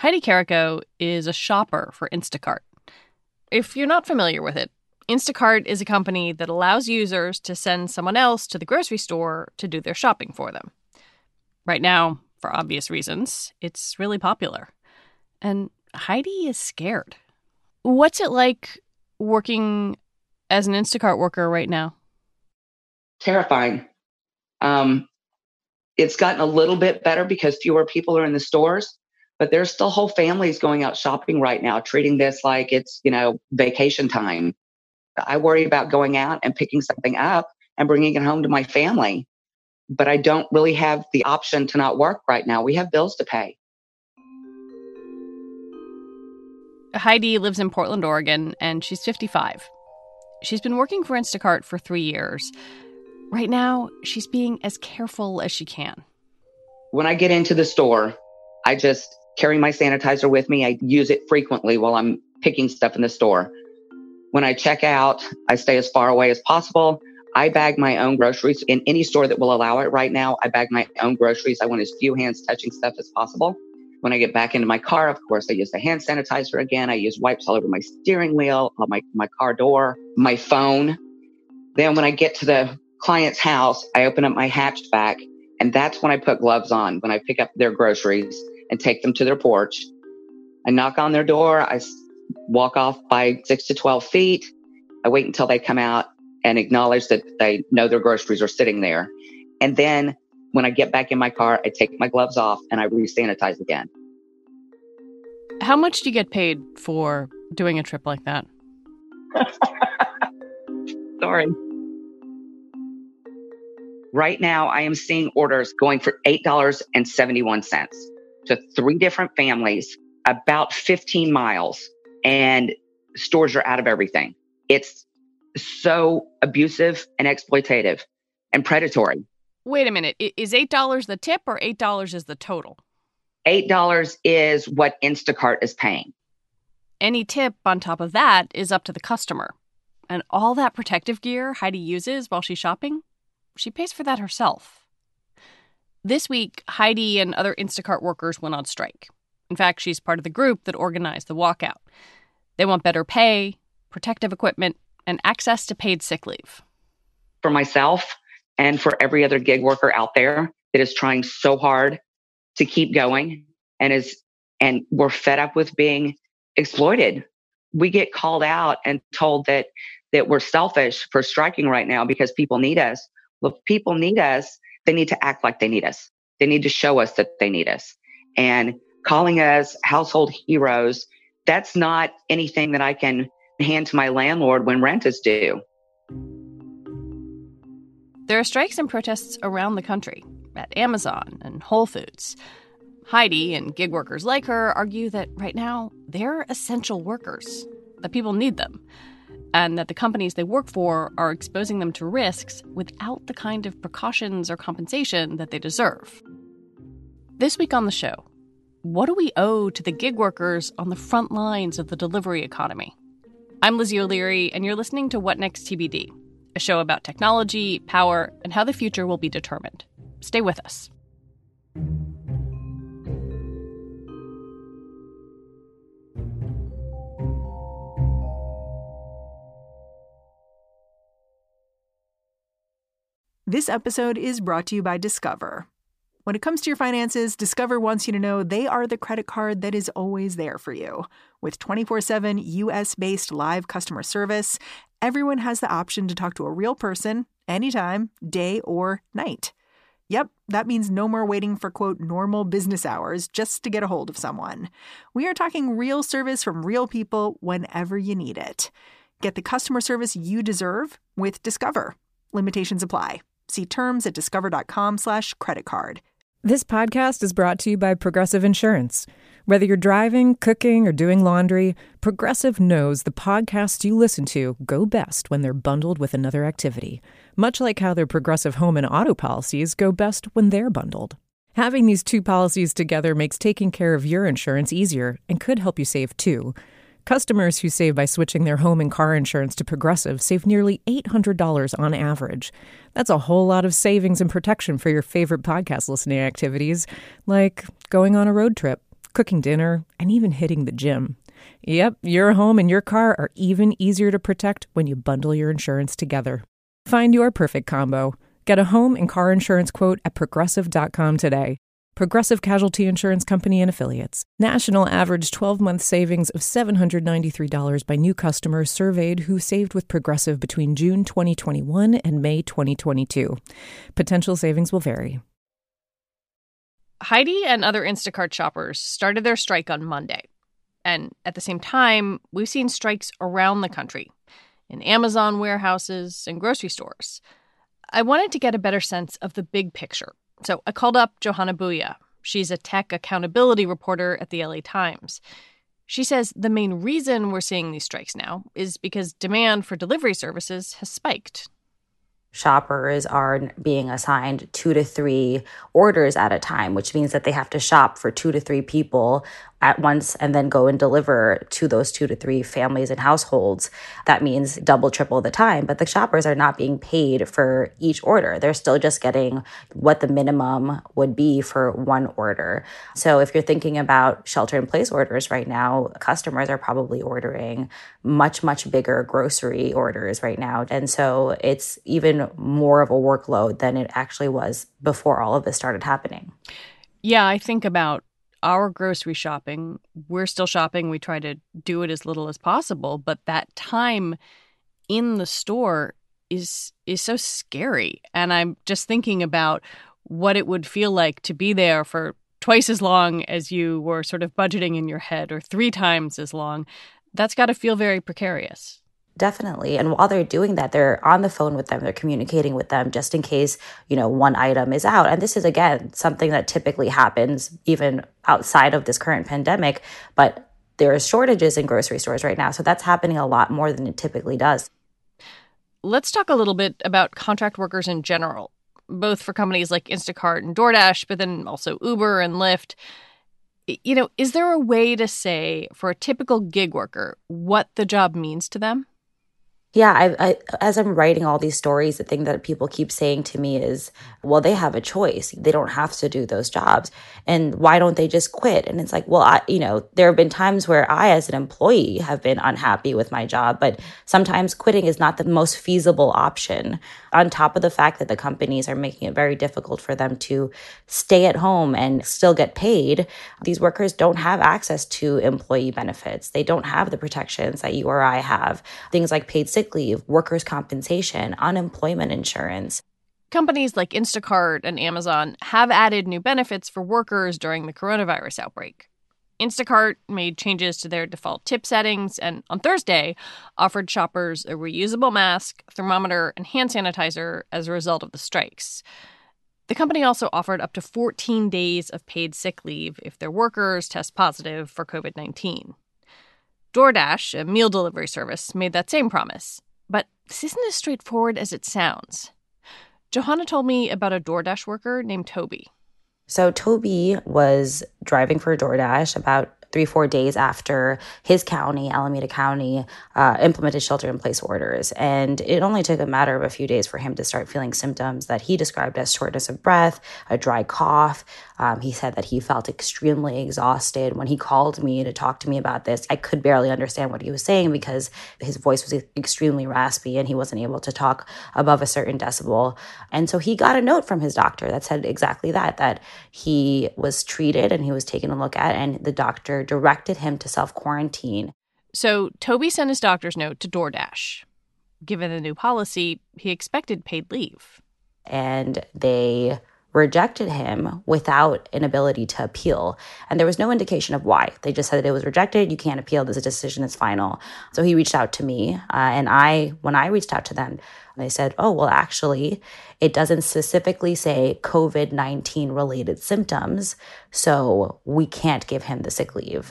Heidi Carrico is a shopper for Instacart. If you're not familiar with it, Instacart is a company that allows users to send someone else to the grocery store to do their shopping for them. Right now, for obvious reasons, it's really popular. And Heidi is scared. What's it like working as an Instacart worker right now? Terrifying. It's gotten a little bit better because fewer people are in the stores, but there's still whole families going out shopping right now, treating this like it's, vacation time. I worry about going out and picking something up and bringing it home to my family, but I don't really have the option to not work right now. We have bills to pay. Heidi lives in Portland, Oregon, and she's 55. She's been working for Instacart for 3 years. Right now, she's being as careful as she can. When I get into the store, I just carry my sanitizer with me. I use it frequently while I'm picking stuff in the store. When I check out, I stay as far away as possible. I bag my own groceries in any store that will allow it right now. I bag my own groceries. I want as few hands touching stuff as possible. When I get back into my car, of course, I use the hand sanitizer again. I use wipes all over my steering wheel, on my car door, my phone. Then when I get to the client's house, I open up my hatchback, and that's when I put gloves on, when I pick up their groceries and take them to their porch. I knock on their door. I walk off by 6 to 12 feet. I wait until they come out and acknowledge that they know their groceries are sitting there. And then when I get back in my car, I take my gloves off and I re-sanitize again. How much do you get paid for doing a trip like that? Sorry. Right now, I am seeing orders going for $8.71 to 3 different families, about 15 miles, and stores are out of everything. It's so abusive and exploitative and predatory. Wait a minute. Is $8 the tip or $8 is the total? $8 is what Instacart is paying. Any tip on top of that is up to the customer. And all that protective gear Heidi uses while she's shopping, she pays for that herself. This week, Heidi and other Instacart workers went on strike. In fact, she's part of the group that organized the walkout. They want better pay, protective equipment, and access to paid sick leave. For myself and for every other gig worker out there that is trying so hard to keep going and we're fed up with being exploited. We get called out and told that we're selfish for striking right now because people need us. Well, if people need us, they need to act like they need us. They need to show us that they need us. And calling us household heroes, that's not anything that I can hand to my landlord when rent is due. There are strikes and protests around the country, at Amazon and Whole Foods. Heidi and gig workers like her argue that right now they're essential workers, that people need them, and that the companies they work for are exposing them to risks without the kind of precautions or compensation that they deserve. This week on the show, what do we owe to the gig workers on the front lines of the delivery economy? I'm Lizzie O'Leary, and you're listening to What Next TBD, a show about technology, power, and how the future will be determined. Stay with us. This episode is brought to you by Discover. When it comes to your finances, Discover wants you to know they are the credit card that is always there for you. With 24/7 U.S.-based live customer service, everyone has the option to talk to a real person anytime, day or night. Yep, that means no more waiting for, quote, normal business hours just to get a hold of someone. We are talking real service from real people whenever you need it. Get the customer service you deserve with Discover. Limitations apply. See terms at discover.com/creditcard. This podcast is brought to you by Progressive Insurance. Whether you're driving, cooking, or doing laundry, Progressive knows the podcasts you listen to go best when they're bundled with another activity, much like how their Progressive home and auto policies go best when they're bundled. Having these two policies together makes taking care of your insurance easier and could help you save, too. Customers who save by switching their home and car insurance to Progressive save nearly $800 on average. That's a whole lot of savings and protection for your favorite podcast listening activities, like going on a road trip, cooking dinner, and even hitting the gym. Yep, your home and your car are even easier to protect when you bundle your insurance together. Find your perfect combo. Get a home and car insurance quote at Progressive.com today. Progressive Casualty Insurance Company and Affiliates. National average 12-month savings of $793 by new customers surveyed who saved with Progressive between June 2021 and May 2022. Potential savings will vary. Heidi and other Instacart shoppers started their strike on Monday. And at the same time, we've seen strikes around the country, in Amazon warehouses and grocery stores. I wanted to get a better sense of the big picture. So I called up Johanna Bouya. She's a tech accountability reporter at the LA Times. She says the main reason we're seeing these strikes now is because demand for delivery services has spiked. Shoppers are being assigned 2 to 3 orders at a time, which means that they have to shop for 2 to 3 people at once and then go and deliver to those 2 to 3 families and households. That means double, triple the time. But the shoppers are not being paid for each order. They're still just getting what the minimum would be for one order. So if you're thinking about shelter-in-place orders right now, customers are probably ordering much, much bigger grocery orders right now. And so it's even more of a workload than it actually was before all of this started happening. Yeah, I think about our grocery shopping. We're still shopping. We try to do it as little as possible. But that time in the store is so scary. And I'm just thinking about what it would feel like to be there for twice as long as you were sort of budgeting in your head, or 3 times as long. That's got to feel very precarious. Definitely. And while they're doing that, they're on the phone with them. They're communicating with them just in case, one item is out. And this is, again, something that typically happens even outside of this current pandemic. But there are shortages in grocery stores right now. So that's happening a lot more than it typically does. Let's talk a little bit about contract workers in general, both for companies like Instacart and DoorDash, but then also Uber and Lyft. Is there a way to say for a typical gig worker what the job means to them? Yeah, I as I'm writing all these stories, the thing that people keep saying to me is, well, they have a choice. They don't have to do those jobs. And why don't they just quit? And it's like, well, there have been times where I, as an employee, have been unhappy with my job, but sometimes quitting is not the most feasible option. On top of the fact that the companies are making it very difficult for them to stay at home and still get paid, these workers don't have access to employee benefits. They don't have the protections that you or I have. Things like paid sick leave, workers' compensation, unemployment insurance. Companies like Instacart and Amazon have added new benefits for workers during the coronavirus outbreak. Instacart made changes to their default tip settings and on Thursday offered shoppers a reusable mask, thermometer, and hand sanitizer as a result of the strikes. The company also offered up to 14 days of paid sick leave if their workers test positive for COVID-19. DoorDash, a meal delivery service, made that same promise. But this isn't as straightforward as it sounds. Johanna told me about a DoorDash worker named Toby. So Toby was driving for DoorDash about 3-4 days after his county, Alameda County, implemented shelter-in-place orders. And it only took a matter of a few days for him to start feeling symptoms that he described as shortness of breath, a dry cough. He said that he felt extremely exhausted. When he called me to talk to me about this, I could barely understand what he was saying because his voice was extremely raspy and he wasn't able to talk above a certain decibel. And so he got a note from his doctor that said exactly that he was treated and he was taken a look at, and the doctor directed him to self-quarantine. So Toby sent his doctor's note to DoorDash. Given the new policy, he expected paid leave. And they rejected him without an ability to appeal. And there was no indication of why. They just said that it was rejected. You can't appeal. This decision is final. So he reached out to me. When I reached out to them, they said, oh, well, actually, it doesn't specifically say COVID-19 related symptoms, so we can't give him the sick leave.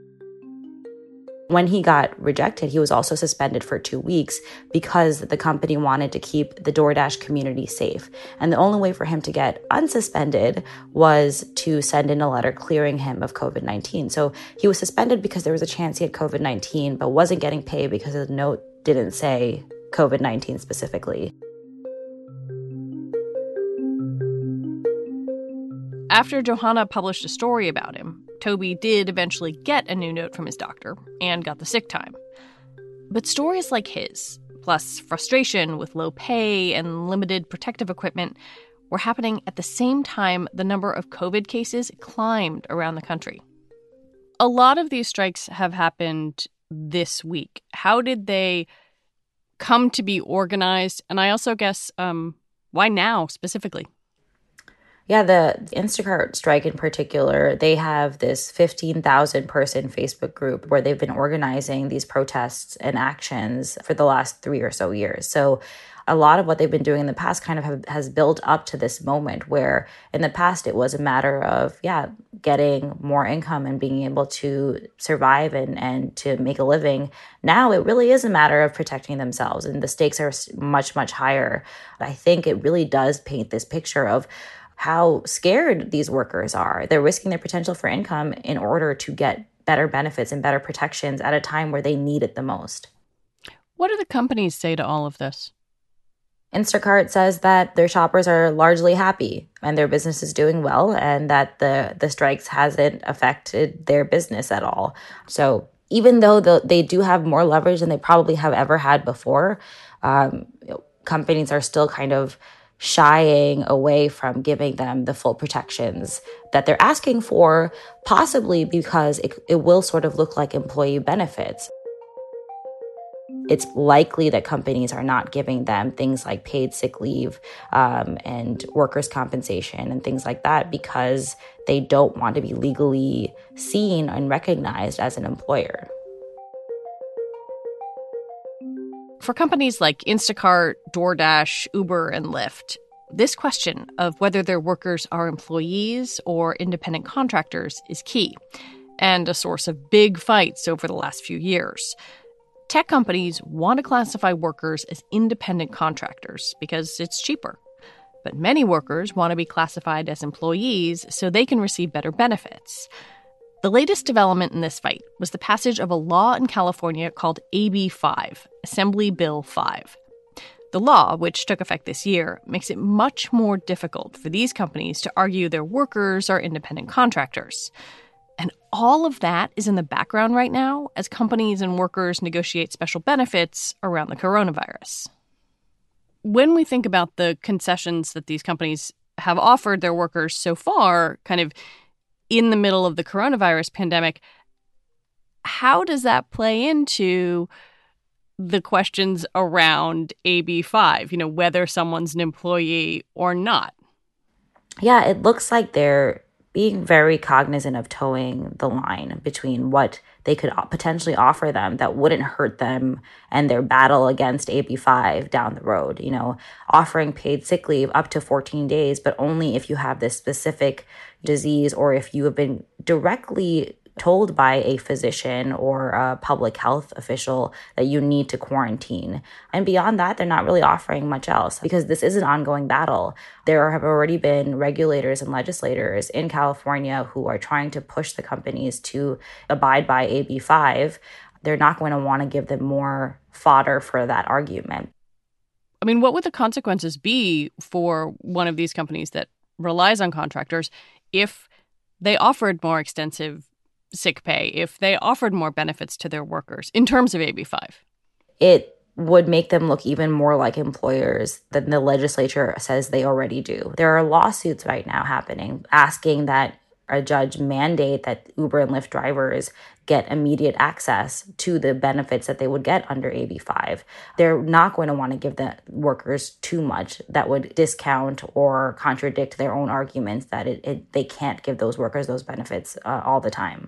When he got rejected, he was also suspended for 2 weeks because the company wanted to keep the DoorDash community safe. And the only way for him to get unsuspended was to send in a letter clearing him of COVID-19. So he was suspended because there was a chance he had COVID-19, but wasn't getting paid because the note didn't say COVID-19 specifically. After Johanna published a story about him, Toby did eventually get a new note from his doctor and got the sick time. But stories like his, plus frustration with low pay and limited protective equipment, were happening at the same time the number of COVID cases climbed around the country. A lot of these strikes have happened this week. How did they come to be organized? And I also guess, why now specifically? Yeah, the Instacart strike in particular, they have this 15,000 person Facebook group where they've been organizing these protests and actions for the last 3 or so years. So a lot of what they've been doing in the past kind of has built up to this moment where in the past it was a matter of, getting more income and being able to survive and to make a living. Now it really is a matter of protecting themselves, and the stakes are much, much higher. I think it really does paint this picture of how scared these workers are. They're risking their potential for income in order to get better benefits and better protections at a time where they need it the most. What do the companies say to all of this? Instacart says that their shoppers are largely happy and their business is doing well, and that the strikes hasn't affected their business at all. So even though they do have more leverage than they probably have ever had before, companies are still kind of shying away from giving them the full protections that they're asking for, possibly because it will sort of look like employee benefits. It's likely that companies are not giving them things like paid sick leave and workers' compensation and things like that because they don't want to be legally seen and recognized as an employer. For companies like Instacart, DoorDash, Uber, and Lyft, this question of whether their workers are employees or independent contractors is key, and a source of big fights over the last few years. Tech companies want to classify workers as independent contractors because it's cheaper. But many workers want to be classified as employees so they can receive better benefits. The latest development in this fight was the passage of a law in California called AB 5, Assembly Bill 5. The law, which took effect this year, makes it much more difficult for these companies to argue their workers are independent contractors. And all of that is in the background right now as companies and workers negotiate special benefits around the coronavirus. When we think about the concessions that these companies have offered their workers so far, kind of in the middle of the coronavirus pandemic, how does that play into the questions around AB 5, whether someone's an employee or not? Yeah, it looks like they're being very cognizant of towing the line between what they could potentially offer them that wouldn't hurt them and their battle against AB 5 down the road. Offering paid sick leave up to 14 days, but only if you have this specific disease or if you have been directly told by a physician or a public health official that you need to quarantine. And beyond that, they're not really offering much else because this is an ongoing battle. There have already been regulators and legislators in California who are trying to push the companies to abide by AB 5. They're not going to want to give them more fodder for that argument. I mean, what would the consequences be for one of these companies that relies on contractors if they offered more extensive sick pay, if they offered more benefits to their workers in terms of AB 5? It would make them look even more like employers than the legislature says they already do. There are lawsuits right now happening asking that a judge mandate that Uber and Lyft drivers get immediate access to the benefits that they would get under AB 5. They're not going to want to give the workers too much that would discount or contradict their own arguments that they can't give those workers those benefits all the time.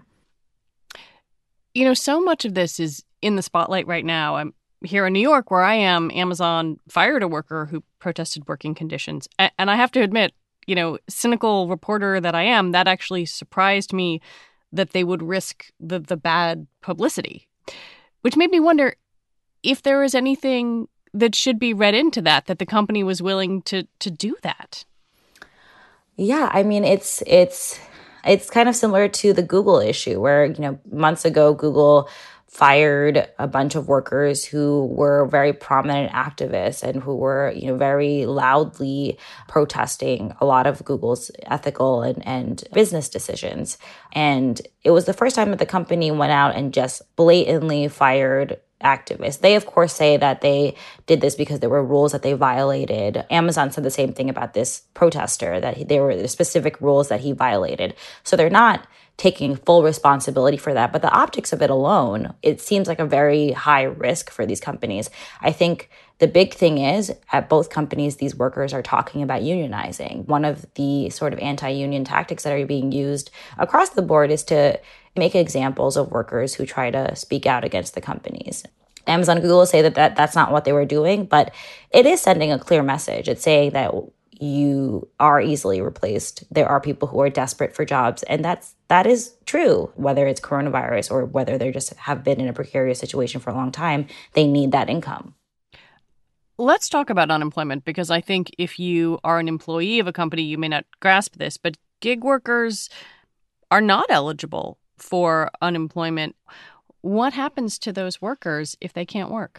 So much of this is in the spotlight right now. I'm here in New York, where I am. Amazon fired a worker who protested working conditions. And I have to admit, cynical reporter that I am, that actually surprised me that they would risk the bad publicity, which made me wonder if there is anything that should be read into that the company was willing to do that. Yeah, I mean, it's kind of similar to the Google issue where, months ago, Google fired a bunch of workers who were very prominent activists and who were, very loudly protesting a lot of Google's ethical and business decisions. And it was the first time that the company went out and just blatantly fired activists. They, of course, say that they did this because there were rules that they violated. Amazon said the same thing about this protester, that there were specific rules that he violated. So they're not taking full responsibility for that. But the optics of it alone, it seems like a very high risk for these companies. I think the big thing is, at both companies, these workers are talking about unionizing. One of the sort of anti-union tactics that are being used across the board is to make examples of workers who try to speak out against the companies. Amazon and Google say that that's not what they were doing, but it is sending a clear message. It's saying that you are easily replaced. There are people who are desperate for jobs, and that is true, whether it's coronavirus or whether they just have been in a precarious situation for a long time. They need that income. Let's talk about unemployment, because I think if you are an employee of a company, you may not grasp this, but gig workers are not eligible for unemployment. What happens to those workers if they can't work?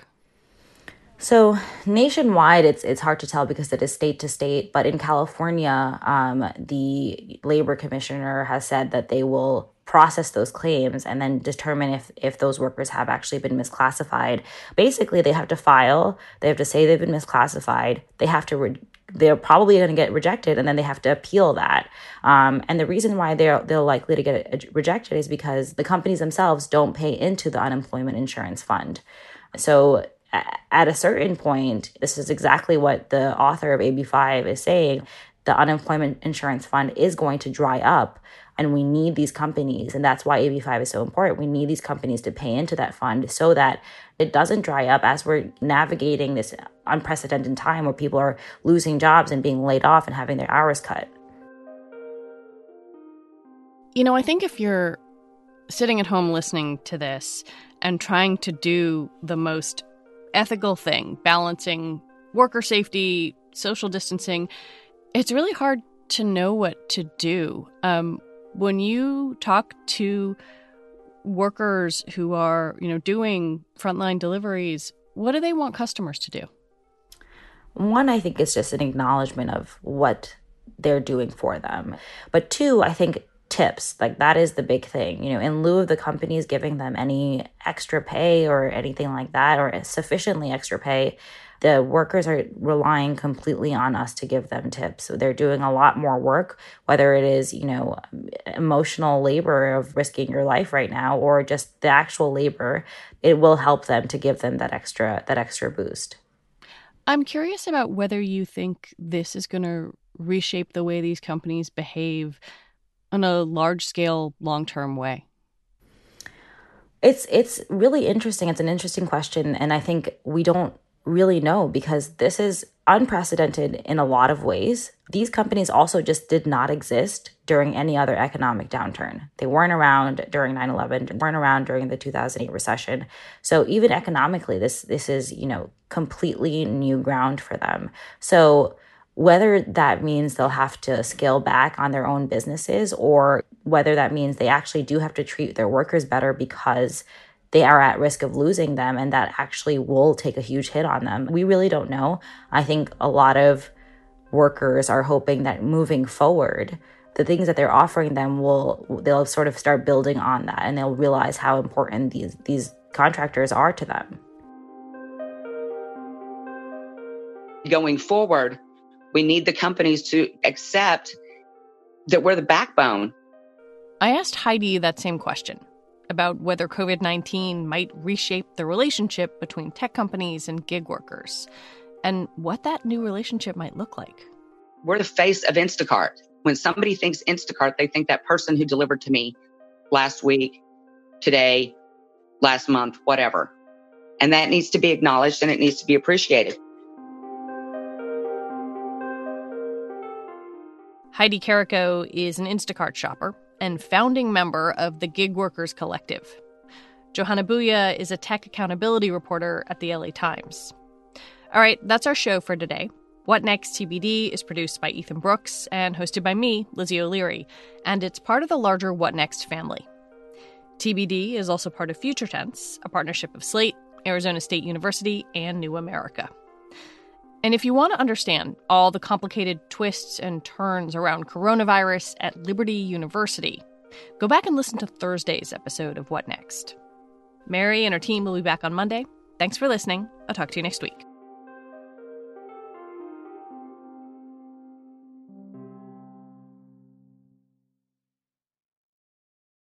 So nationwide, it's hard to tell because it is state to state. But in California, the labor commissioner has said that they will process those claims and then determine if those workers have actually been misclassified. Basically, they have to file. They have to say they've been misclassified. They have to they're probably going to get rejected, and then they have to appeal that. And the reason why they're likely to get rejected is because the companies themselves don't pay into the unemployment insurance fund. So at a certain point, this is exactly what the author of AB5 is saying, the unemployment insurance fund is going to dry up, and we need these companies. And that's why AB5 is so important. We need these companies to pay into that fund so that it doesn't dry up as we're navigating this unprecedented time where people are losing jobs and being laid off and having their hours cut. I think if you're sitting at home listening to this and trying to do the most ethical thing, balancing worker safety, social distancing, it's really hard to know what to do. When you talk to workers who are, doing frontline deliveries, what do they want customers to do? One, I think it's just an acknowledgement of what they're doing for them. But two, I think tips, like that is the big thing, in lieu of the companies giving them any extra pay or anything like that, or sufficiently extra pay, the workers are relying completely on us to give them tips. So they're doing a lot more work, whether it is, emotional labor of risking your life right now, or just the actual labor. It will help them to give them that extra boost. I'm curious about whether you think this is going to reshape the way these companies behave in a large-scale, long-term way. It's really interesting. It's an interesting question, and I think we don't really know because this is unprecedented in a lot of ways. These companies also just did not exist during any other economic downturn. They weren't around during 9/11, weren't around during the 2008 recession. So even economically, this is, completely new ground for them. So whether that means they'll have to scale back on their own businesses, or whether that means they actually do have to treat their workers better because they are at risk of losing them, and that actually will take a huge hit on them. We really don't know. I think a lot of workers are hoping that moving forward, the things that they're offering them they'll sort of start building on that, and they'll realize how important these contractors are to them. Going forward, we need the companies to accept that we're the backbone. I asked Heidi that same question about whether COVID-19 might reshape the relationship between tech companies and gig workers, and what that new relationship might look like. We're the face of Instacart. When somebody thinks Instacart, they think that person who delivered to me last week, today, last month, whatever. And that needs to be acknowledged, and it needs to be appreciated. Heidi Carrico is an Instacart shopper and founding member of the Gig Workers Collective. Johanna Bouya is a tech accountability reporter at the LA Times. All right, that's our show for today. What Next TBD is produced by Ethan Brooks and hosted by me, Lizzie O'Leary, and it's part of the larger What Next family. TBD is also part of Future Tense, a partnership of Slate, Arizona State University, and New America. And if you want to understand all the complicated twists and turns around coronavirus at Liberty University, go back and listen to Thursday's episode of What Next? Mary and her team will be back on Monday. Thanks for listening. I'll talk to you next week.